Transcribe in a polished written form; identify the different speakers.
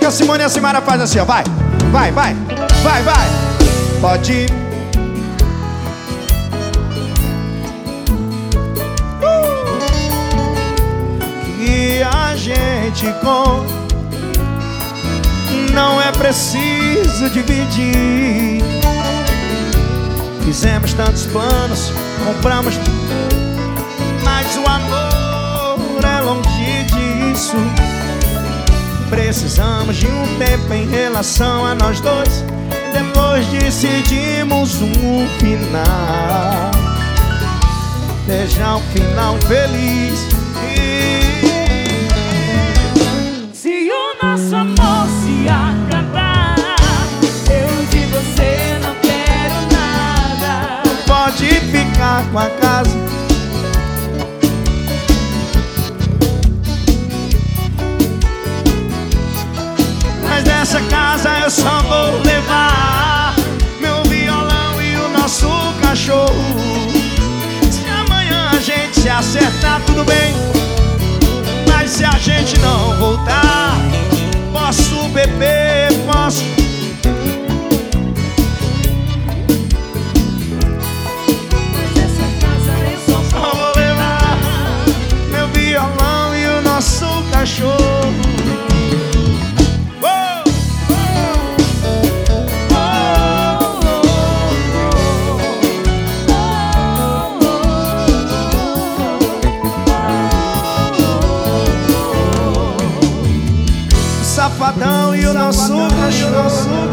Speaker 1: a Simone e a Simara faz assim, ó. Vai, vai, vai, vai, vai. Pode ir. Que a gente não é preciso dividir. Fizemos tantos planos, compramos, mas o amor é longe disso. Precisamos de um tempo em relação a nós dois. Depois decidimos um final. Seja um final feliz.
Speaker 2: Se o nosso amor se acabar, eu de você não quero nada.
Speaker 1: Pode ficar com a casa. Mas dessa casa eu só vou levar meu violão e o nosso cachorro. Se amanhã a gente se acertar, tudo bem. Mas se a gente não voltar, posso beber, posso.
Speaker 2: Mas essa casa eu só
Speaker 1: Vou levar meu violão e o nosso cachorro. Safadão e o nosso cachorro.